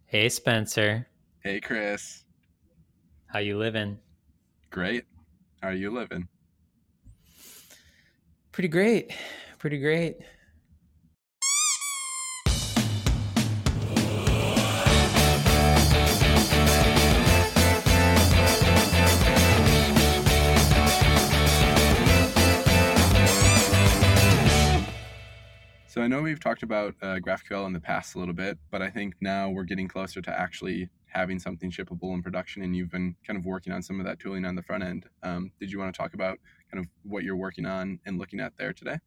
Hey Spencer, Hey, Chris. how you living? Great. How are you living? Pretty great. Pretty great. So I know we've talked about GraphQL in the past a little bit, but I think now we're getting closer to actually having something shippable in production, and you've been kind of working on some of that tooling on the front end. Did you want to talk about kind of what you're working on and looking at there today?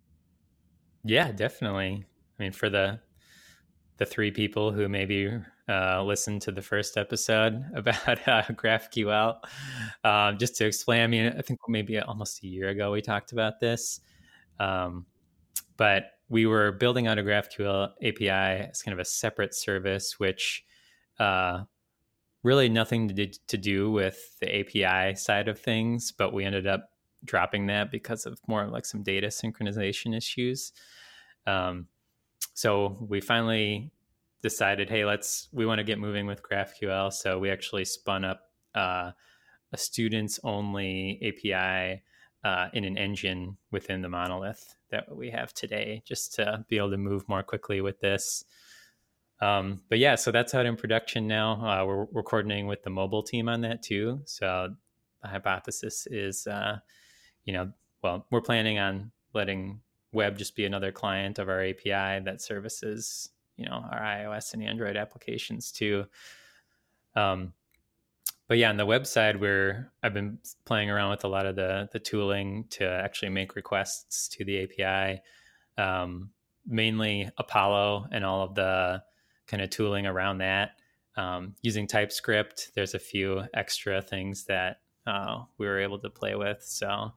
Yeah, definitely. I mean, for the three people who maybe listened to the first episode about GraphQL, just to explain, I mean, I think maybe almost a year ago we talked about this, um, but we were building out a GraphQL API as kind of a separate service, which uh, really nothing to do with the API side of things, but we ended up dropping that because of more like some data synchronization issues. Um, so we finally decided, hey, we want to get moving with GraphQL. So we actually spun up a students only API in an engine within the monolith that we have today, just to be able to move more quickly with this. But yeah, so that's out in production now. We're coordinating with the mobile team on that too. So the hypothesis is, you know, well, we're planning on letting web just be another client of our API that services, our iOS and Android applications too. Um, but yeah, on the web side, where I've been playing around with a lot of the tooling to actually make requests to the API, mainly Apollo and all of the kind of tooling around that. Using TypeScript, there's a few extra things that we were able to play with. So,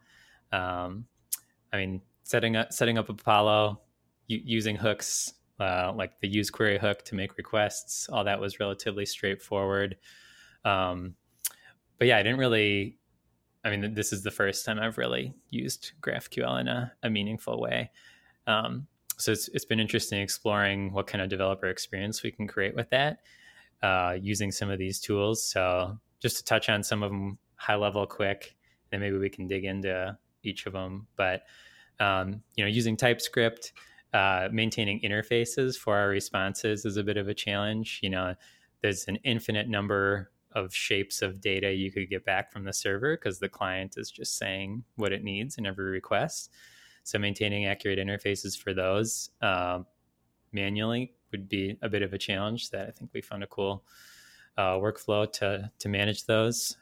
I mean, setting up Apollo, using hooks like the use query hook to make requests, all that was relatively straightforward. Um, but yeah, I didn't really. I mean, this is the first time I've really used GraphQL in a meaningful way. Um, so it's been interesting exploring what kind of developer experience we can create with that using some of these tools. So just to touch on some of them high level quick, then maybe we can dig into each of them. But using TypeScript, maintaining interfaces for our responses is a bit of a challenge. There's an infinite number of shapes of data you could get back from the server because the client is just saying what it needs in every request. So maintaining accurate interfaces for those manually would be a bit of a challenge that I think we found a cool workflow to manage those.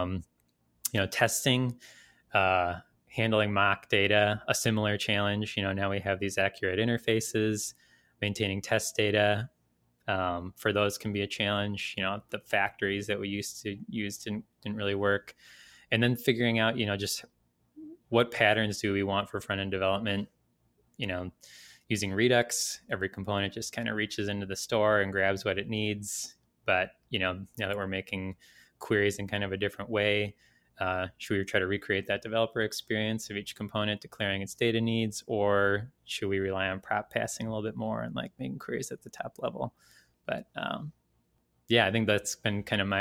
Testing, handling mock data, a similar challenge. Now we have these accurate interfaces. Maintaining test data for those can be a challenge. The factories that we used to use didn't really work. And then figuring out, just what patterns do we want for front end development. Using Redux, every component just kind of reaches into the store and grabs what it needs. But now that we're making queries in kind of a different way, should we try to recreate that developer experience of each component declaring its data needs, or should we rely on prop passing a little bit more and like making queries at the top level? But yeah, I think that's been kind of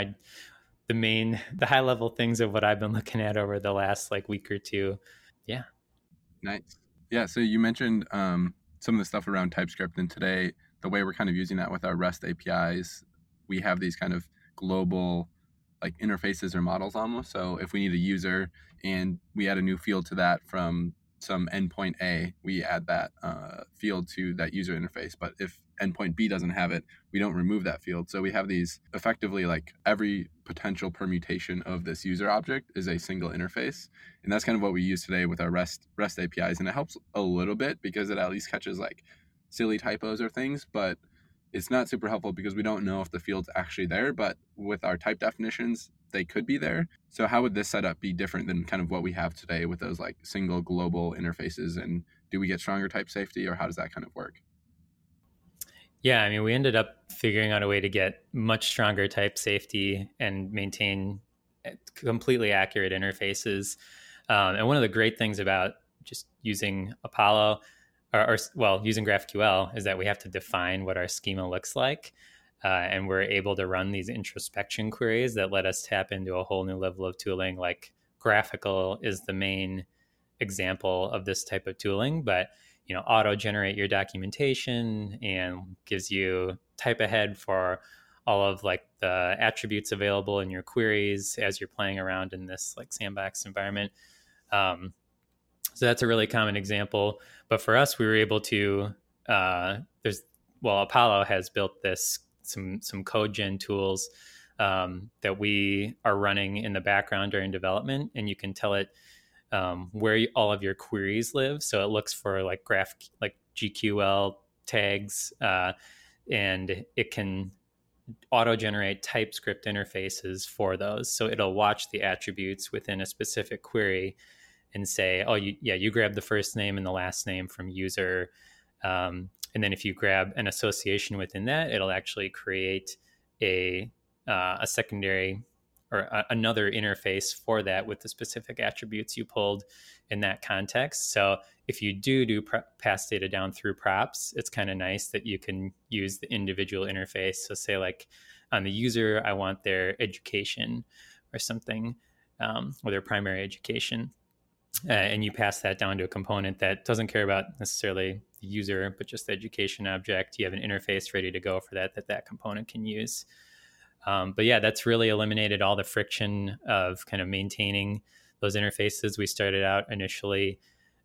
the high level things of what I've been looking at over the last like week or two. Yeah. Nice. Yeah. So you mentioned some of the stuff around TypeScript, and today the way we're kind of using that with our REST APIs, we have these kind of global like interfaces or models almost. So if we need a user and we add a new field to that from some endpoint A, we add that field to that user interface. But if endpoint B doesn't have it, we don't remove that field. So we have these effectively like every potential permutation of this user object is a single interface. And that's kind of what we use today with our REST APIs. And it helps a little bit because it at least catches like silly typos or things, but it's not super helpful because we don't know if the field's actually there. But with our type definitions, they could be there. So how would this setup be different than kind of what we have today with those like single global interfaces? And do we get stronger type safety, or how does that kind of work? Yeah, I mean, we ended up figuring out a way to get much stronger type safety and maintain completely accurate interfaces. And one of the great things about just using Apollo, or well, using GraphQL, is that we have to define what our schema looks like. and we're able to run these introspection queries that let us tap into a whole new level of tooling. Like Graphical is the main example of this type of tooling, but auto generate your documentation and gives you type ahead for all of like the attributes available in your queries as you're playing around in this like sandbox environment. So that's a really common example. But for us, we were able to Apollo has built some code gen tools that we are running in the background during development, and you can tell it where all of your queries live. So it looks for like GQL tags, and it can auto generate TypeScript interfaces for those. So it'll watch the attributes within a specific query and say, oh, you grab the first name and the last name from user. And then if you grab an association within that, it'll actually create a secondary or another interface for that with the specific attributes you pulled in that context. So if you do pass data down through props, it's kind of nice that you can use the individual interface. So say like on the user, I want their education or something, or their primary education. And you pass that down to a component that doesn't care about necessarily the user, but just the education object. You have an interface ready to go for that component can use. But yeah, that's really eliminated all the friction of kind of maintaining those interfaces. We started out initially,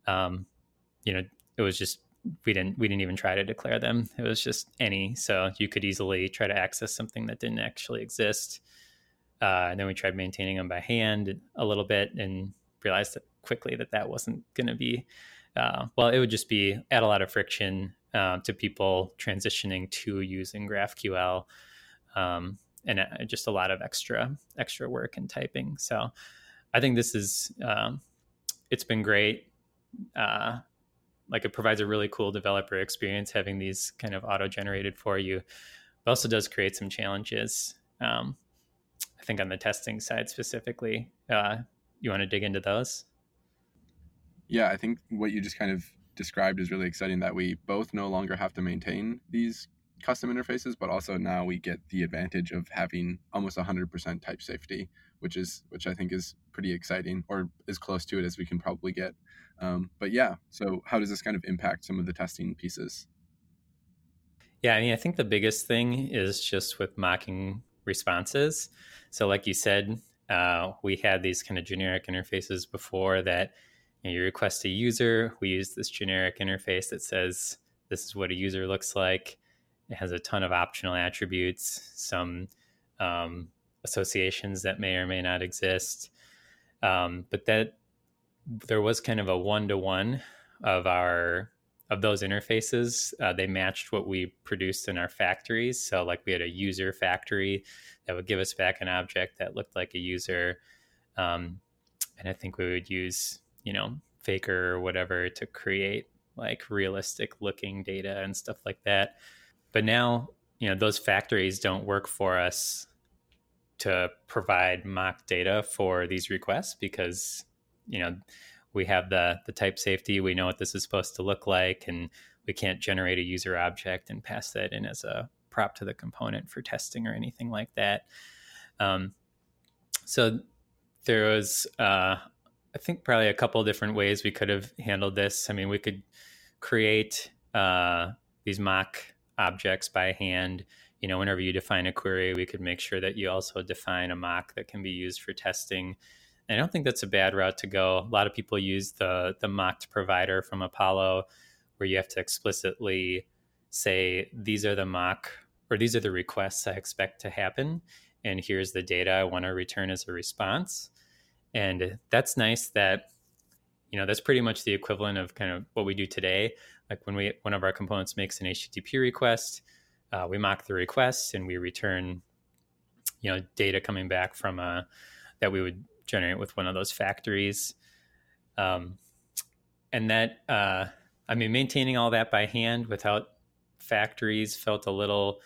it was just we didn't even try to declare them. It was just any, so you could easily try to access something that didn't actually exist. And then we tried maintaining them by hand a little bit and realized that quickly that wasn't going to be it would just be add a lot of friction to people transitioning to using GraphQL, and just a lot of extra work and typing. So I think this is it's been great. Like it provides a really cool developer experience having these kind of auto generated for you. It also does create some challenges. I think on the testing side specifically. You want to dig into those? Yeah, I think what you just kind of described is really exciting, that we both no longer have to maintain these custom interfaces, but also now we get the advantage of having almost 100% type safety, which I think is pretty exciting, or as close to it as we can probably get. But yeah, so how does this kind of impact some of the testing pieces? Yeah, I mean, I think the biggest thing is just with mocking responses. So like you said, we had these kind of generic interfaces before that you request a user. We use this generic interface that says this is what a user looks like. It has a ton of optional attributes, some associations that may or may not exist. But that there was kind of a one-to-one of those interfaces. They matched what we produced in our factories. So like we had a user factory that would give us back an object that looked like a user. And I think we would use, Faker or whatever to create like realistic looking data and stuff like that. But now, those factories don't work for us to provide mock data for these requests because, we have the type safety. We know what this is supposed to look like, and we can't generate a user object and pass that in as a prop to the component for testing or anything like that. So there was, I think, probably a couple of different ways we could have handled this. I mean, we could create these mock objects by hand. Whenever you define a query, we could make sure that you also define a mock that can be used for testing. And I don't think that's a bad route to go. A lot of people use the mocked provider from Apollo, where you have to explicitly say, these are the requests I expect to happen, and here's the data I want to return as a response. And that's nice that, that's pretty much the equivalent of kind of what we do today. Like when one of our components makes an HTTP request, we mock the request and we return, data coming back from that we would generate with one of those factories. And that, maintaining all that by hand without factories felt a little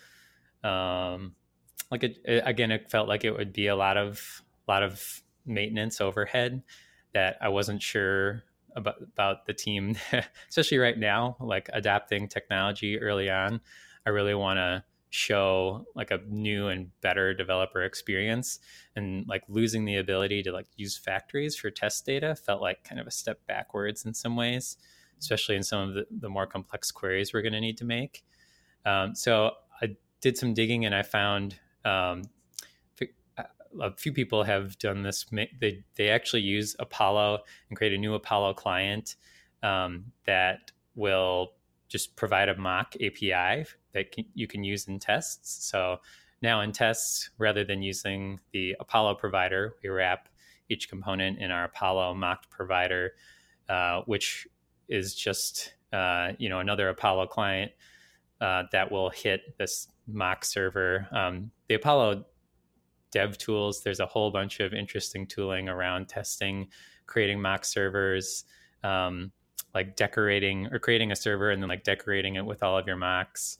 it felt like it would be a lot of maintenance overhead that I wasn't sure about the team, especially right now, like adapting technology early on. I really want to show like a new and better developer experience, and like losing the ability to like use factories for test data felt like kind of a step backwards in some ways, especially in some of the more complex queries we're going to need to make. So I did some digging and I found a few people have done this. They actually use Apollo and create a new Apollo client that will just provide a mock API that you can use in tests. So now in tests, rather than using the Apollo provider, we wrap each component in our Apollo mocked provider, which is just another Apollo client that will hit this mock server. The Apollo dev tools, there's a whole bunch of interesting tooling around testing, creating mock servers, like decorating or creating a server and then like decorating it with all of your mocks.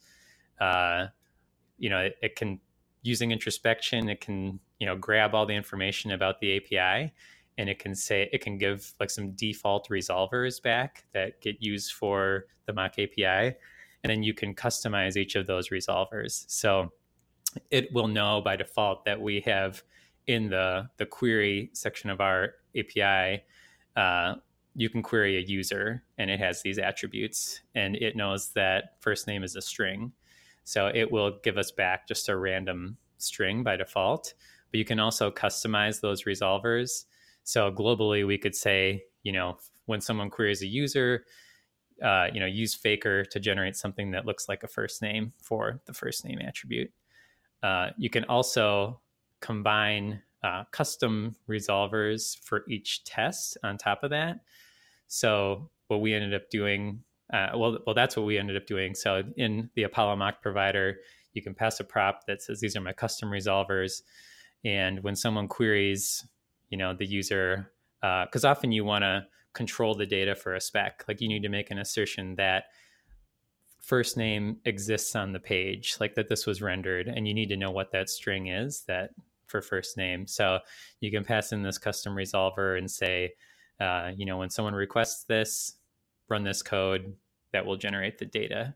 It can, using introspection, it can, grab all the information about the API, and it can give like some default resolvers back that get used for the mock API. And then you can customize each of those resolvers. So it will know by default that we have in the query section of our API, you can query a user and it has these attributes, and it knows that first name is a string. So it will give us back just a random string by default, but you can also customize those resolvers. So globally, we could say, when someone queries a user, use Faker to generate something that looks like a first name for the first name attribute. You can also combine custom resolvers for each test on top of that. So what we ended up doing, that's what we ended up doing. So in the Apollo mock provider, you can pass a prop that says, these are my custom resolvers. And when someone queries, the user, because often you want to control the data for a spec, like you need to make an assertion that first name exists on the page, like that this was rendered, and you need to know what that string is that for first name. So you can pass in this custom resolver and say, when someone requests this, run this code that will generate the data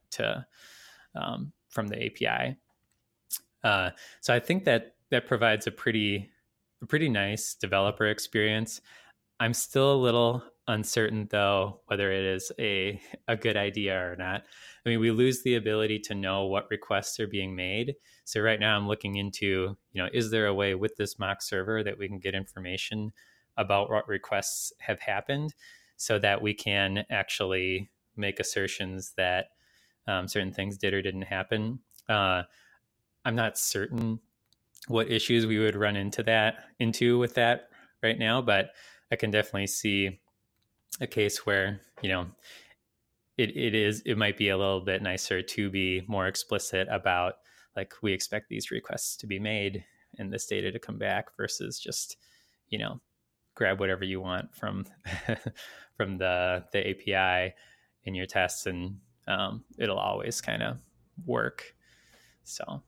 from the API. So I think that provides a pretty nice developer experience. I'm still a little uncertain, though, whether it is a good idea or not. I mean, we lose the ability to know what requests are being made. So right now I'm looking into, is there a way with this mock server that we can get information about what requests have happened so that we can actually make assertions that certain things did or didn't happen. I'm not certain what issues we would run into with that right now, but I can definitely see a case where, it might be a little bit nicer to be more explicit about, like, we expect these requests to be made and this data to come back versus just, grab whatever you want from from the API in your tests, and it'll always kind of work. So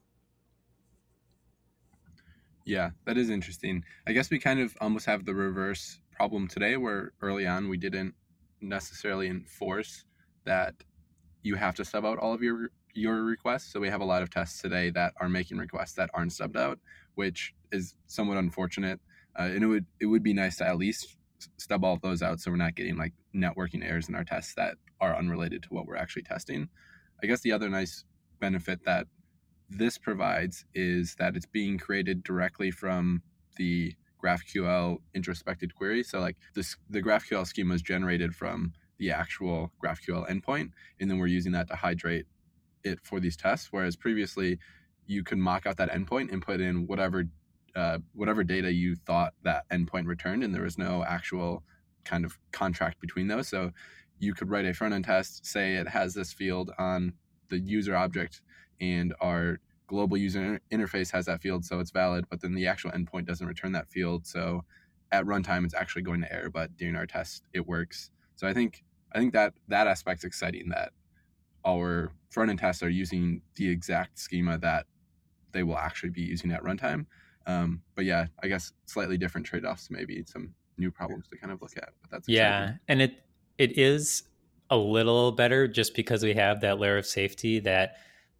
yeah, that is interesting. I guess we kind of almost have the reverse problem today, where early on we didn't necessarily enforce that you have to sub out all of your requests. So we have a lot of tests today that are making requests that aren't subbed out, which is somewhat unfortunate. And it would be nice to at least stub all of those out, so we're not getting like networking errors in our tests that are unrelated to what we're actually testing. I guess the other nice benefit that this provides is that it's being created directly from the GraphQL introspected query. So like the GraphQL schema is generated from the actual GraphQL endpoint, and then we're using that to hydrate it for these tests. Whereas previously, you could mock out that endpoint and put in whatever data you thought that endpoint returned, and there was no actual kind of contract between those. So you could write a front-end test, say it has this field on the user object, and our global user interface has that field, so it's valid, but then the actual endpoint doesn't return that field. So at runtime, it's actually going to error, but during our test, it works. So I think that aspect's exciting, that our front-end tests are using the exact schema that they will actually be using at runtime. But yeah, I guess slightly different trade-offs, maybe some new problems to kind of look at. But that's exciting. Yeah, and it is a little better just because we have that layer of safety that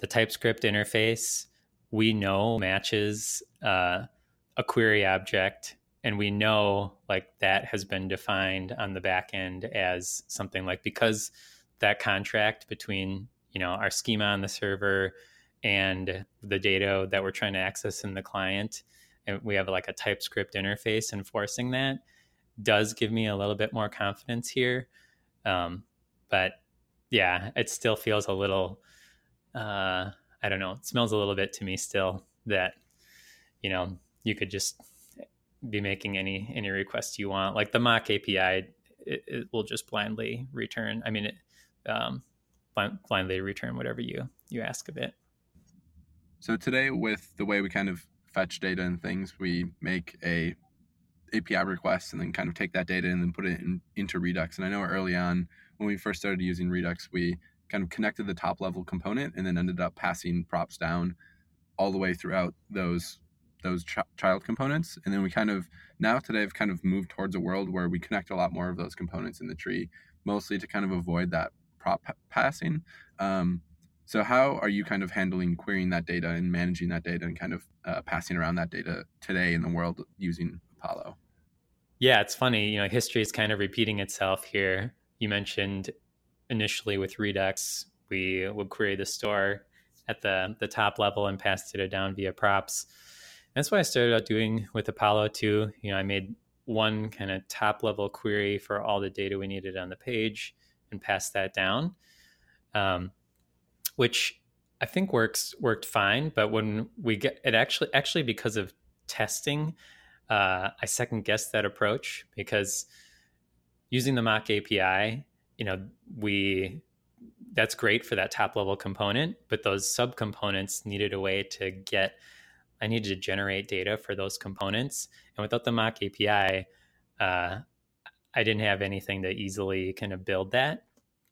the TypeScript interface we know matches a query object, and we know like that has been defined on the back end as something like, because that contract between, you know, our schema on the server and the data that we're trying to access in the client, and we have like a TypeScript interface enforcing that, does give me a little bit more confidence here. But yeah, it still feels a little, I don't know, it smells a little bit to me still that, you know, you could just be making any request you want. Like the mock API, it will just blindly return. I mean, blindly return whatever you ask of it. So today, with the way we kind of fetch data and things, we make a API request and then kind of take that data and then put it into Redux. And I know early on when we first started using Redux, we kind of connected the top level component and then ended up passing props down all the way throughout those child components. And then we kind of now today have kind of moved towards a world where we connect a lot more of those components in the tree, mostly to kind of avoid that prop passing. So how are you kind of handling querying that data and managing that data and kind of passing around that data today in the world using Apollo? Yeah, it's funny. You know, history is kind of repeating itself here. You mentioned initially with Redux, we would query the store at the top level and pass data down via props. And that's what I started out doing with Apollo too. You know, I made one kind of top level query for all the data we needed on the page and passed that down, which I think worked fine. But when we get it, actually because of testing, I second guessed that approach, because using the mock API, you know, that's great for that top level component, but those subcomponents needed a way to get, I needed to generate data for those components. And without the mock API, I didn't have anything to easily kind of build that.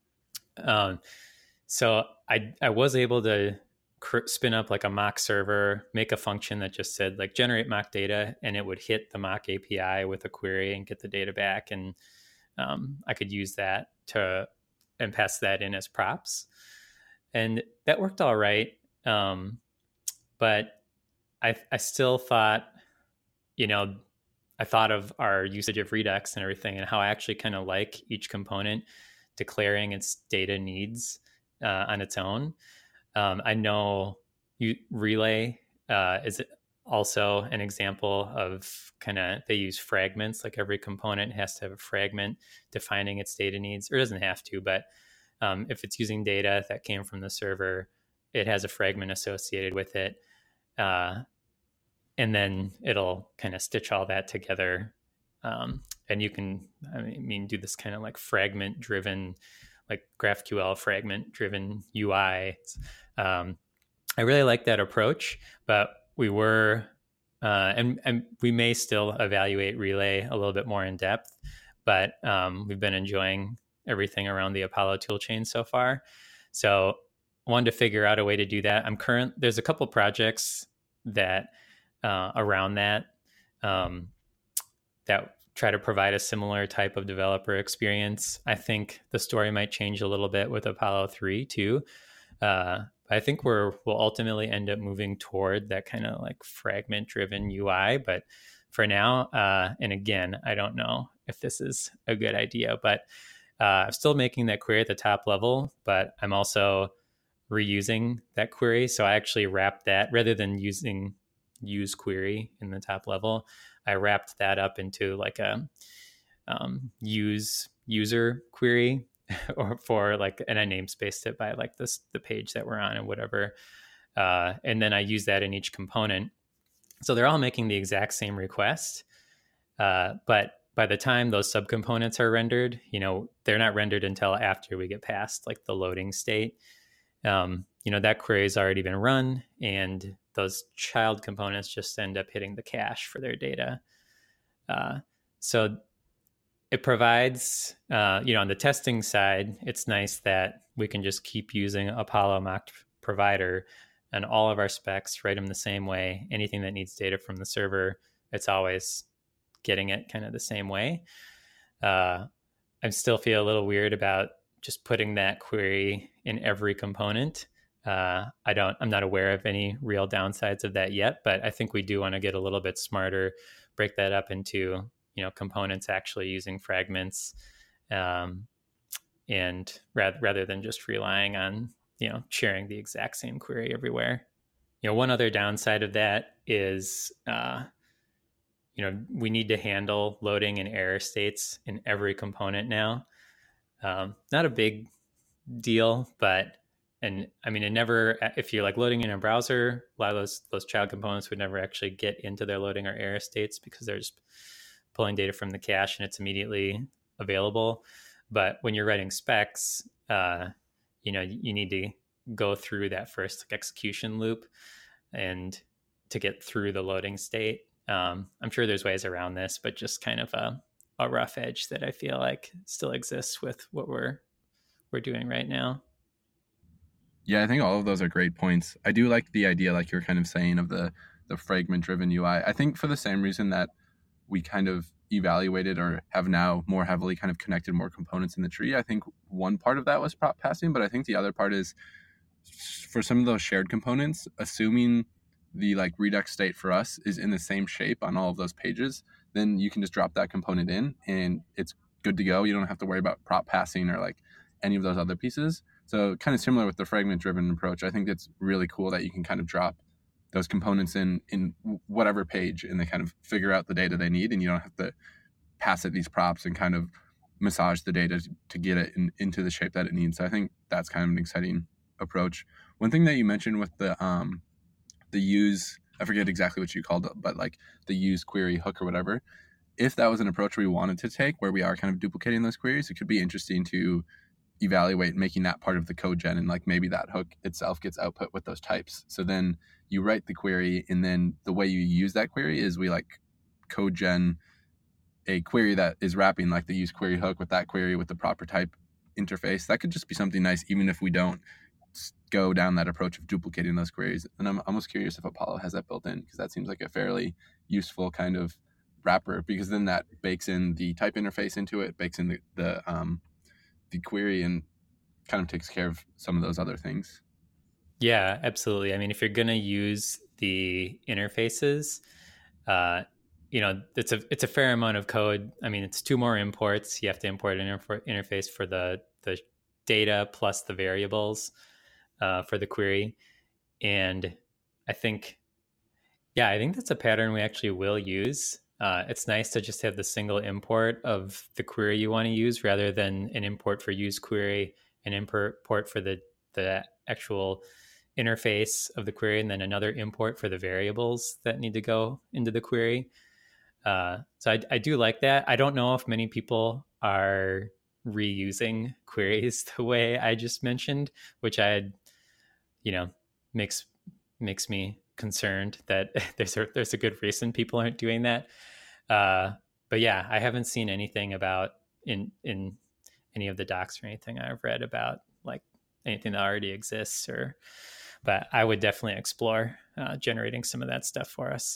So I was able to spin up like a mock server, make a function that just said like generate mock data, and it would hit the mock API with a query and get the data back. And I could use that and pass that in as props. And that worked all right. But I still thought, you know, I thought of our usage of Redux and everything, and how I actually kind of like each component declaring its data needs on its own. I know Relay is also an example of kind of, they use fragments. Like every component has to have a fragment defining its data needs, or it doesn't have to, but if it's using data that came from the server, it has a fragment associated with it. And then it'll kind of stitch all that together. And you can, I mean, do this kind of like fragment driven, like GraphQL fragment driven UI. I really like that approach, but we were, and we may still evaluate Relay a little bit more in depth, but we've been enjoying everything around the Apollo toolchain so far. So I wanted to figure out a way to do that. There's a couple projects that around that that try to provide a similar type of developer experience. I think the story might change a little bit with Apollo 3 too. I think we'll ultimately end up moving toward that kind of like fragment driven UI. But for now, and again, I don't know if this is a good idea, but I'm still making that query at the top level, but I'm also reusing that query. So I actually wrapped that, rather than using use query in the top level, I wrapped that up into like a use user query or for like, and I namespaced it by like the page that we're on and whatever. And then I use that in each component. So they're all making the exact same request. But by the time those subcomponents are rendered, you know, they're not rendered until after we get past like the loading state. You know, that query has already been run, and those child components just end up hitting the cache for their data. So it provides, you know, on the testing side, it's nice that we can just keep using Apollo mock provider and all of our specs, write them the same way. Anything that needs data from the server, it's always getting it kind of the same way. I still feel a little weird about just putting that query in every component. I'm not aware of any real downsides of that yet, but I think we do want to get a little bit smarter, break that up into, components actually using fragments, um, and rather than just relying on, sharing the exact same query everywhere. One other downside of that is, we need to handle loading and error states in every component now. Not a big deal, but and I mean, it never. If you're like loading in a browser, a lot of those child components would never actually get into their loading or error states because they're just pulling data from the cache and it's immediately available. But when you're writing specs, you need to go through that first execution loop and to get through the loading state. I'm sure there's ways around this, but just kind of a rough edge that I feel like still exists with what we're doing right now. Yeah, I think all of those are great points. I do like the idea, like you're kind of saying, of the fragment driven UI. I think for the same reason that we kind of evaluated or have now more heavily kind of connected more components in the tree. I think one part of that was prop passing, but I think the other part is for some of those shared components, assuming the like Redux state for us is in the same shape on all of those pages, then you can just drop that component in and it's good to go. You don't have to worry about prop passing or like any of those other pieces. So kind of similar with the fragment driven approach. I think it's really cool that you can kind of drop those components in whatever page and they kind of figure out the data they need, and you don't have to pass it these props and kind of massage the data to get it into the shape that it needs. So I think that's kind of an exciting approach. One thing that you mentioned with the use, I forget exactly what you called it, but like the use query hook or whatever, if that was an approach we wanted to take where we are kind of duplicating those queries, it could be interesting to evaluate making that part of the code gen, and like maybe that hook itself gets output with those types. So then you write the query, and then the way you use that query is we like code gen a query that is wrapping like the use query hook with that query with the proper type interface. That could just be something nice, even if we don't go down that approach of duplicating those queries. And I'm almost curious if Apollo has that built in, because that seems like a fairly useful kind of wrapper, because then that bakes in the type interface into it, bakes in the query, and kind of takes care of some of those other things. Yeah, absolutely. I mean, if you're going to use the interfaces, uh, it's a fair amount of code. I mean, it's two more imports. You have to import an interface for the data plus the variables for the query, and I think, yeah, I think that's a pattern we actually will use. It's nice to just have the single import of the query you want to use rather than an import for use query, an import for the actual interface of the query, and then another import for the variables that need to go into the query. So I do like that. I don't know if many people are reusing queries the way I just mentioned, which you know, makes me concerned that there's a good reason people aren't doing that. But yeah, I haven't seen anything about in any of the docs or anything I've read about like anything that already exists, or but I would definitely explore generating some of that stuff for us.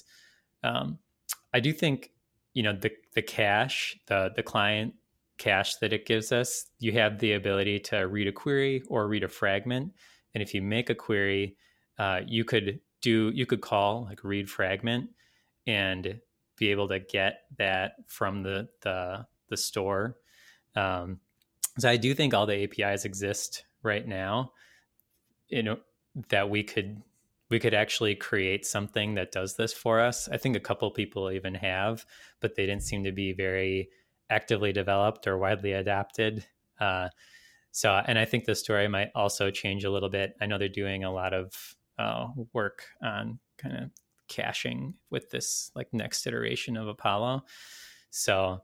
I do think the cache, the client cache that it gives us, you have the ability to read a query or read a fragment, and if you make a query, you could call like read fragment and be able to get that from the store. So I do think all the APIs exist right now, that we could actually create something that does this for us. I think a couple people even have, but they didn't seem to be very actively developed or widely adapted. And I think the story might also change a little bit. I know they're doing a lot of work on kind of caching with this like next iteration of Apollo. So,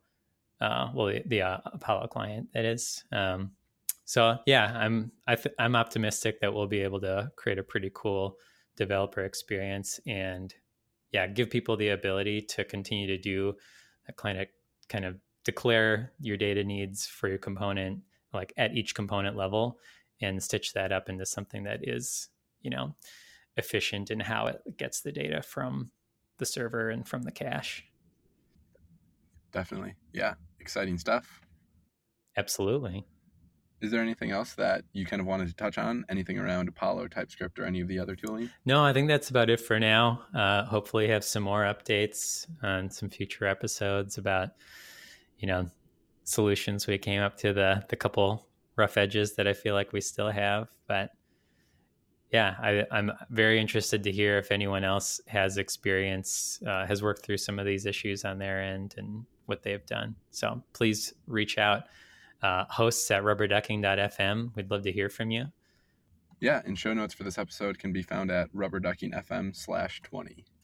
the Apollo client, that is. So yeah, I'm optimistic that we'll be able to create a pretty cool developer experience, and yeah, give people the ability to continue to do that kind of declare your data needs for your component like at each component level and stitch that up into something that is, efficient in how it gets the data from the server and from the cache. Definitely. Yeah. Exciting stuff. Absolutely. Is there anything else that you kind of wanted to touch on? Anything around Apollo, TypeScript, or any of the other tooling? No, I think that's about it for now. Hopefully have some more updates on some future episodes about, solutions we came up to, the couple rough edges that I feel like we still have. But yeah, I'm very interested to hear if anyone else has experience, has worked through some of these issues on their end and what they've done. So please reach out. Hosts at rubberducking.fm. We'd love to hear from you. Yeah, and show notes for this episode can be found at rubberduckingfm/20.